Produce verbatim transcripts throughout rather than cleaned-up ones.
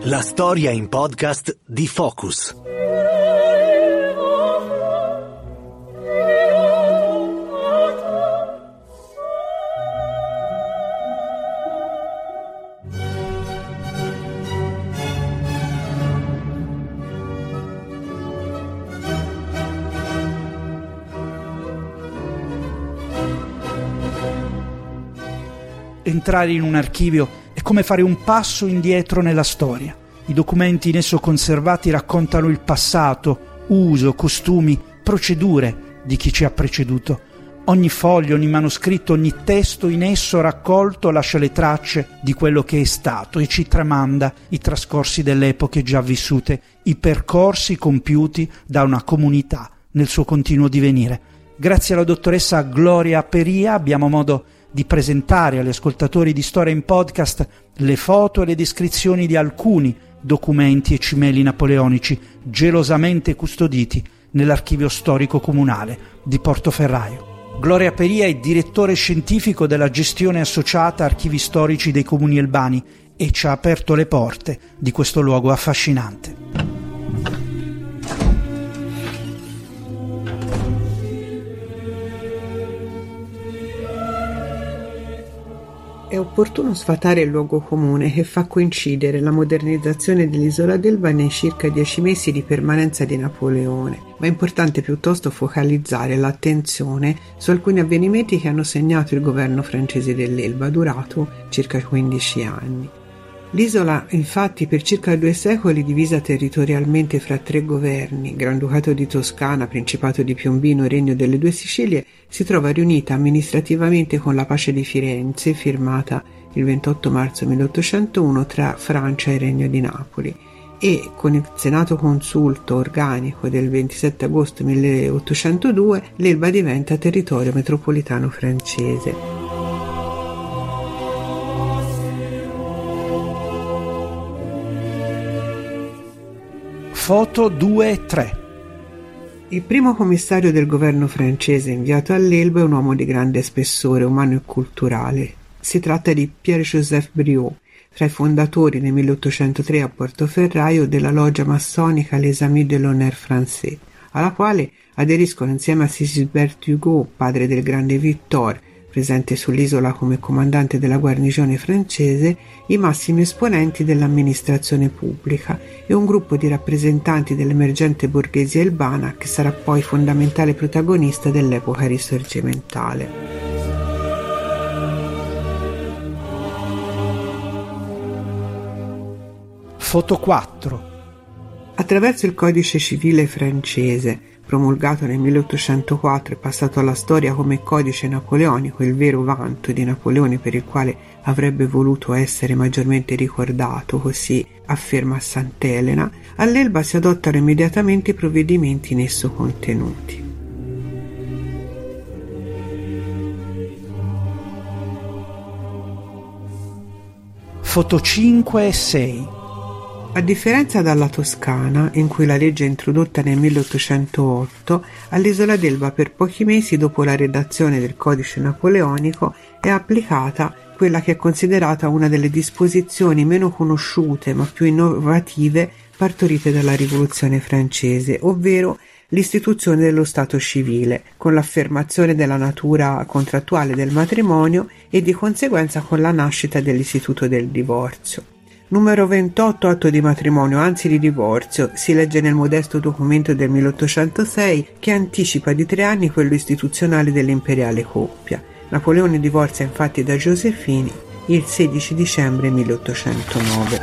La storia in podcast di Focus. Entrare in un archivio è come fare un passo indietro nella storia. I documenti in esso conservati raccontano il passato, uso, costumi, procedure di chi ci ha preceduto. Ogni foglio, ogni manoscritto, ogni testo in esso raccolto lascia le tracce di quello che è stato e ci tramanda i trascorsi delle epoche già vissute, i percorsi compiuti da una comunità nel suo continuo divenire. Grazie alla dottoressa Gloria Peria abbiamo modo di presentare agli ascoltatori di Storia in Podcast le foto e le descrizioni di alcuni documenti e cimeli napoleonici gelosamente custoditi nell'archivio storico comunale di Portoferraio. Gloria Peria è direttore scientifico della gestione associata archivi storici dei comuni albani e ci ha aperto le porte di questo luogo affascinante. È opportuno sfatare il luogo comune che fa coincidere la modernizzazione dell'isola d'Elba nei circa dieci mesi di permanenza di Napoleone, ma è importante piuttosto focalizzare l'attenzione su alcuni avvenimenti che hanno segnato il governo francese dell'Elba, durato circa quindici anni. L'isola, infatti, per circa due secoli divisa territorialmente fra tre governi, Granducato di Toscana, Principato di Piombino e Regno delle Due Sicilie, si trova riunita amministrativamente con la Pace di Firenze, firmata il ventotto marzo milleottocentouno tra Francia e Regno di Napoli, e con il Senato Consulto organico del ventisette agosto milleottocentodue l'Elba diventa territorio metropolitano francese. Foto due e tre. Il primo commissario del governo francese inviato all'Elba è un uomo di grande spessore umano e culturale. Si tratta di Pierre-Joseph Briot, tra i fondatori nel milleottocentotre a Portoferraio della loggia massonica Les Amis de l'Honneur Français, alla quale aderiscono insieme a Sigisbert Hugo, padre del grande Victor, presente sull'isola come comandante della guarnigione francese, i massimi esponenti dell'amministrazione pubblica e un gruppo di rappresentanti dell'emergente borghesia elbana che sarà poi fondamentale protagonista dell'epoca risorgimentale. Foto quattro. Attraverso il codice civile francese, promulgato nel milleottocentoquattro e passato alla storia come codice napoleonico, il vero vanto di Napoleone per il quale avrebbe voluto essere maggiormente ricordato, così afferma Sant'Elena, all'Elba si adottano immediatamente i provvedimenti in esso contenuti. Foto cinque e sei. A differenza dalla Toscana, in cui la legge è introdotta nel milleottocentootto, all'isola d'Elba per pochi mesi dopo la redazione del codice napoleonico è applicata quella che è considerata una delle disposizioni meno conosciute ma più innovative partorite dalla Rivoluzione francese, ovvero l'istituzione dello Stato civile, con l'affermazione della natura contrattuale del matrimonio e di conseguenza con la nascita dell'istituto del divorzio. Numero ventotto, atto di matrimonio, anzi di divorzio, si legge nel modesto documento del milleottocentosei che anticipa di tre anni quello istituzionale dell'imperiale coppia. Napoleone divorzia infatti da Giuseppini il sedici dicembre milleottocentonove.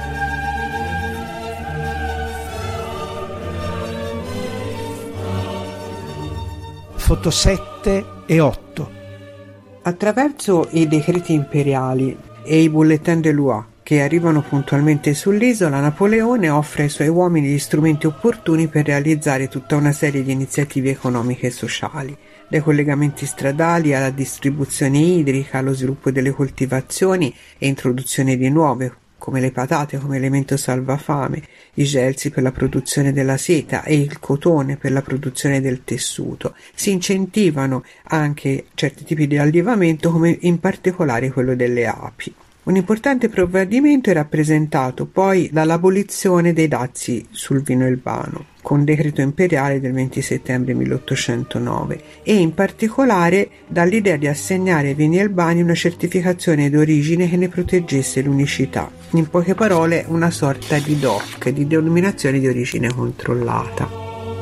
Foto sette e otto. Attraverso i decreti imperiali e i bulletin de loi che arrivano puntualmente sull'isola, Napoleone offre ai suoi uomini gli strumenti opportuni per realizzare tutta una serie di iniziative economiche e sociali, dai collegamenti stradali alla distribuzione idrica, allo sviluppo delle coltivazioni e introduzione di nuove, come le patate come elemento salvafame, i gelsi per la produzione della seta e il cotone per la produzione del tessuto. Si incentivano anche certi tipi di allevamento, come in particolare quello delle api. Un importante provvedimento è rappresentato poi dall'abolizione dei dazi sul vino elbano, con decreto imperiale del venti settembre milleottocentonove, e in particolare dall'idea di assegnare ai vini elbani una certificazione d'origine che ne proteggesse l'unicità. In poche parole, una sorta di D O C, di denominazione di origine controllata.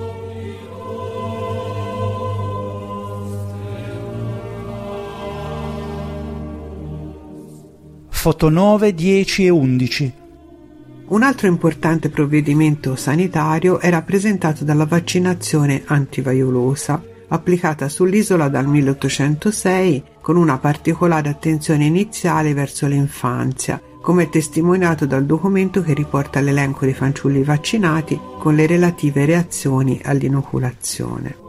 Foto nove, dieci e undici. Un altro importante provvedimento sanitario è rappresentato dalla vaccinazione antivaiolosa, applicata sull'isola dal milleottocentosei con una particolare attenzione iniziale verso l'infanzia, come è testimoniato dal documento che riporta l'elenco dei fanciulli vaccinati con le relative reazioni all'inoculazione.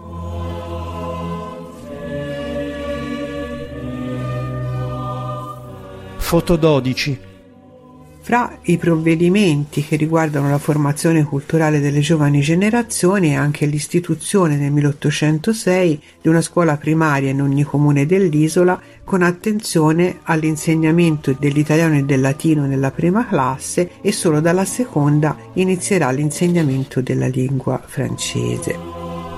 Foto dodici. Fra i provvedimenti che riguardano la formazione culturale delle giovani generazioni è anche l'istituzione nel milleottocentosei di una scuola primaria in ogni comune dell'isola, con attenzione all'insegnamento dell'italiano e del latino nella prima classe, e solo dalla seconda inizierà l'insegnamento della lingua francese.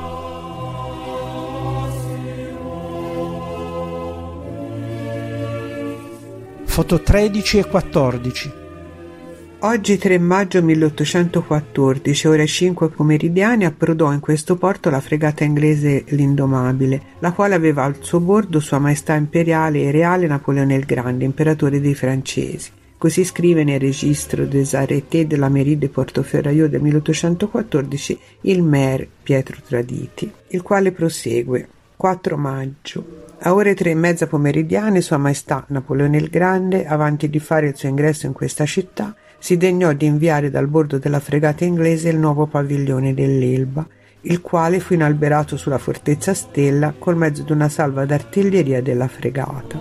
Foto tredici e quattordici. Oggi tre maggio milleottocentoquattordici, ore cinque pomeridiane, approdò in questo porto la fregata inglese l'Indomabile, la quale aveva al suo bordo Sua Maestà Imperiale e Reale Napoleone il Grande, imperatore dei francesi. Così scrive nel registro des arrêtés de la mairie de Portoferraio del milleottocentoquattordici il maire Pietro Traditi, il quale prosegue. quattro maggio. A ore tre e mezza pomeridiane Sua Maestà Napoleone il Grande, avanti di fare il suo ingresso in questa città, si degnò di inviare dal bordo della fregata inglese il nuovo padiglione dell'Elba, il quale fu inalberato sulla fortezza Stella col mezzo di una salva d'artiglieria della fregata.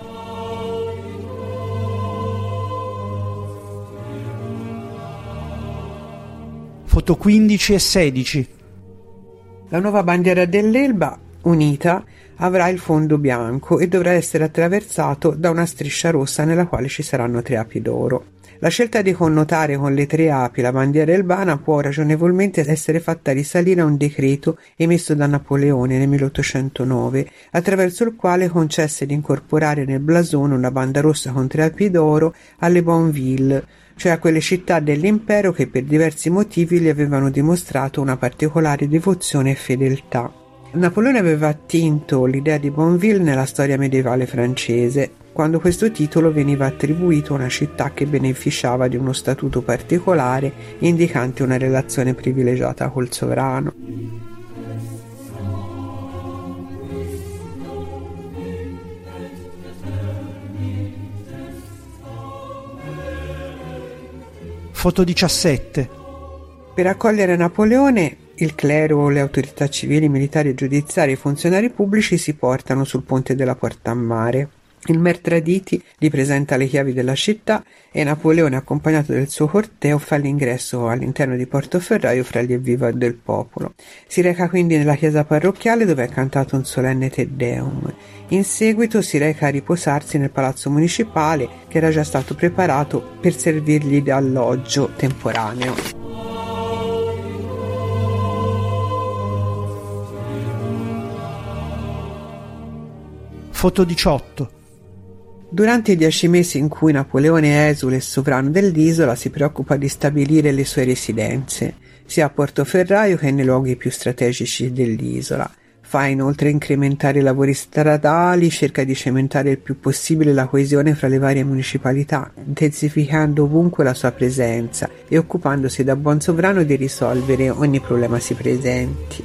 Foto quindici e sedici. La nuova bandiera dell'Elba, unita, avrà il fondo bianco e dovrà essere attraversato da una striscia rossa nella quale ci saranno tre api d'oro. La scelta di connotare con le tre api la bandiera elbana può ragionevolmente essere fatta risalire a un decreto emesso da Napoleone nel milleottocentonove, attraverso il quale concesse di incorporare nel blasone una banda rossa con tre api d'oro alle Bonville, cioè a quelle città dell'impero che per diversi motivi gli avevano dimostrato una particolare devozione e fedeltà. Napoleone aveva attinto l'idea di Bonville nella storia medievale francese, quando questo titolo veniva attribuito a una città che beneficiava di uno statuto particolare indicante una relazione privilegiata col sovrano. Foto diciassette. Per accogliere Napoleone, il clero, le autorità civili, militari e giudiziarie e i funzionari pubblici si portano sul ponte della Porta a Mare. Il Mer Traditi gli presenta le chiavi della città e Napoleone, accompagnato del suo corteo, fa l'ingresso all'interno di Portoferraio fra gli evviva del popolo. Si reca quindi nella chiesa parrocchiale, dove è cantato un solenne Te Deum. In seguito si reca a riposarsi nel palazzo municipale, che era già stato preparato per servirgli da alloggio temporaneo. Foto diciotto. Durante i dieci mesi in cui Napoleone è esule e sovrano dell'isola, si preoccupa di stabilire le sue residenze, sia a Portoferraio che nei luoghi più strategici dell'isola. Fa inoltre incrementare i lavori stradali, cerca di cementare il più possibile la coesione fra le varie municipalità, intensificando ovunque la sua presenza e occupandosi da buon sovrano di risolvere ogni problema si presenti.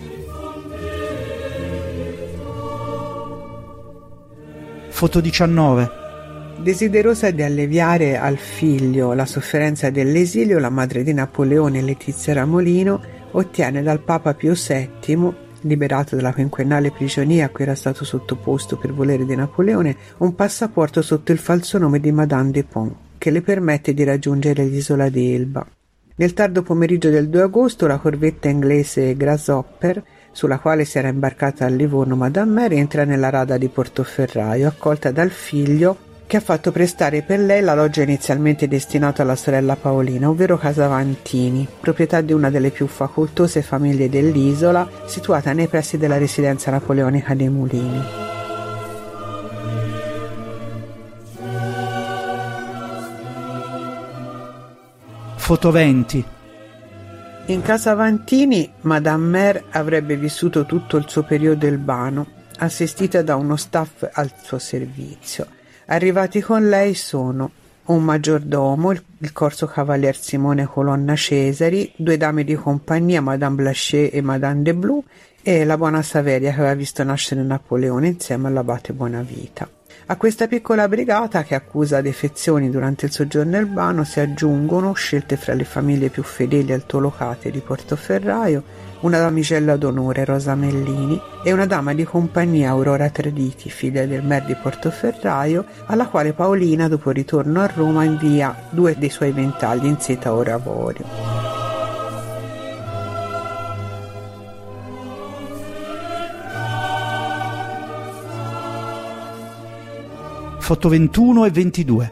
Foto diciannove. Desiderosa di alleviare al figlio la sofferenza dell'esilio, la madre di Napoleone, Letizia Ramolino, ottiene dal Papa Pio settimo, liberato dalla quinquennale prigionia a cui era stato sottoposto per volere di Napoleone, un passaporto sotto il falso nome di Madame de Pont, che le permette di raggiungere l'isola di Elba. Nel tardo pomeriggio del due agosto la corvetta inglese Grasshopper, sulla quale si era imbarcata a Livorno Madame Mary, entra nella rada di Portoferraio, accolta dal figlio che ha fatto prestare per lei la loggia inizialmente destinata alla sorella Paolina, ovvero Casa Vantini, proprietà di una delle più facoltose famiglie dell'isola, situata nei pressi della residenza napoleonica dei Mulini. Fotoventi. In Casa Vantini, Madame Mère avrebbe vissuto tutto il suo periodo urbano, assistita da uno staff al suo servizio. Arrivati con lei sono un maggiordomo, il, il corso cavalier Simone Colonna Cesari, due dame di compagnia, Madame Blanchet e Madame de Blue, e la buona Saveria che aveva visto nascere Napoleone insieme all'abate Bonavita. A questa piccola brigata, che accusa defezioni durante il soggiorno urbano, si aggiungono, scelte fra le famiglie più fedeli e altolocate di Portoferraio, una damigella d'onore, Rosa Mellini, e una dama di compagnia, Aurora Traditi, figlia del mer di Portoferraio, alla quale Paolina, dopo il ritorno a Roma, invia due dei suoi ventagli in seta oro avorio. Foto ventuno e ventidue.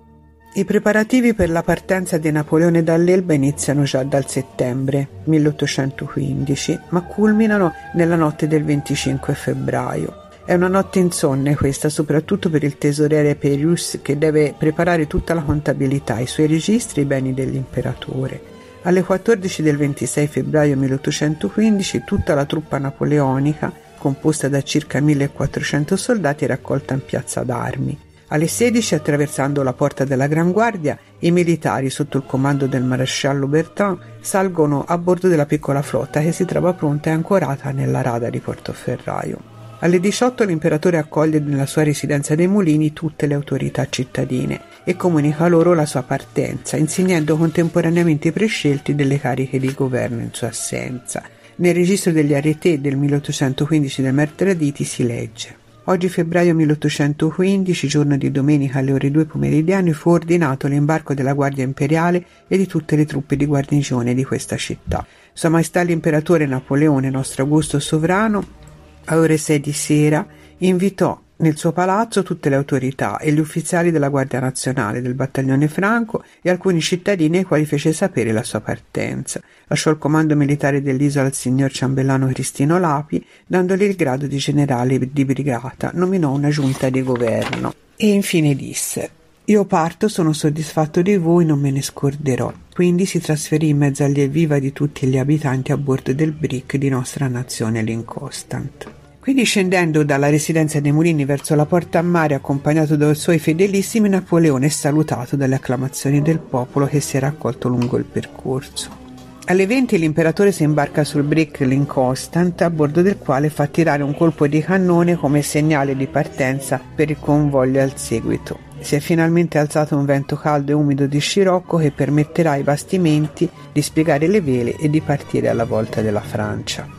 I preparativi per la partenza di Napoleone dall'Elba iniziano già dal settembre milleottocentoquindici, ma culminano nella notte del venticinque febbraio. È una notte insonne questa, soprattutto per il tesoriere Perius, che deve preparare tutta la contabilità, i suoi registri e i beni dell'imperatore. Alle quattordici del ventisei febbraio milleottocentoquindici tutta la truppa napoleonica, composta da circa millequattrocento soldati, è raccolta in piazza d'Armi. Alle sedici, attraversando la porta della Gran Guardia, i militari, sotto il comando del maresciallo Bertin, salgono a bordo della piccola flotta che si trova pronta e ancorata nella rada di Portoferraio. Alle diciotto l'imperatore accoglie nella sua residenza dei Mulini tutte le autorità cittadine e comunica loro la sua partenza, insignendo contemporaneamente i prescelti delle cariche di governo in sua assenza. Nel registro degli arreté del milleottocentoquindici del Mer Traditi si legge: oggi febbraio milleottocentoquindici, giorno di domenica alle ore due pomeridiane, fu ordinato l'imbarco della Guardia Imperiale e di tutte le truppe di guarnigione di questa città. Sua Maestà l'Imperatore Napoleone, nostro augusto sovrano, a ore sei di sera, invitò nel suo palazzo tutte le autorità e gli ufficiali della Guardia Nazionale, del battaglione Franco e alcuni cittadini ai quali fece sapere la sua partenza. Lasciò il comando militare dell'isola al signor ciambellano Cristino Lapi, dandogli il grado di generale di brigata. Nominò una giunta di governo e infine disse: io parto, sono soddisfatto di voi, non me ne scorderò. Quindi si trasferì in mezzo agli evviva di tutti gli abitanti a bordo del brick di nostra nazione, l'Inconstant. Quindi, scendendo dalla residenza dei Mulini verso la porta a mare, accompagnato dai suoi fedelissimi, Napoleone è salutato dalle acclamazioni del popolo che si è raccolto lungo il percorso. Alle venti l'imperatore si imbarca sul brick l'Inconstant, a bordo del quale fa tirare un colpo di cannone come segnale di partenza per il convoglio al seguito. Si è finalmente alzato un vento caldo e umido di scirocco che permetterà ai bastimenti di spiegare le vele e di partire alla volta della Francia.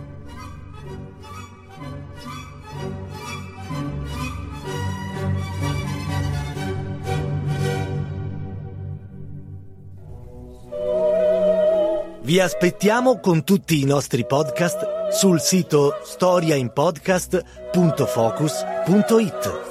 Vi aspettiamo con tutti i nostri podcast sul sito storia in podcast punto focus punto it.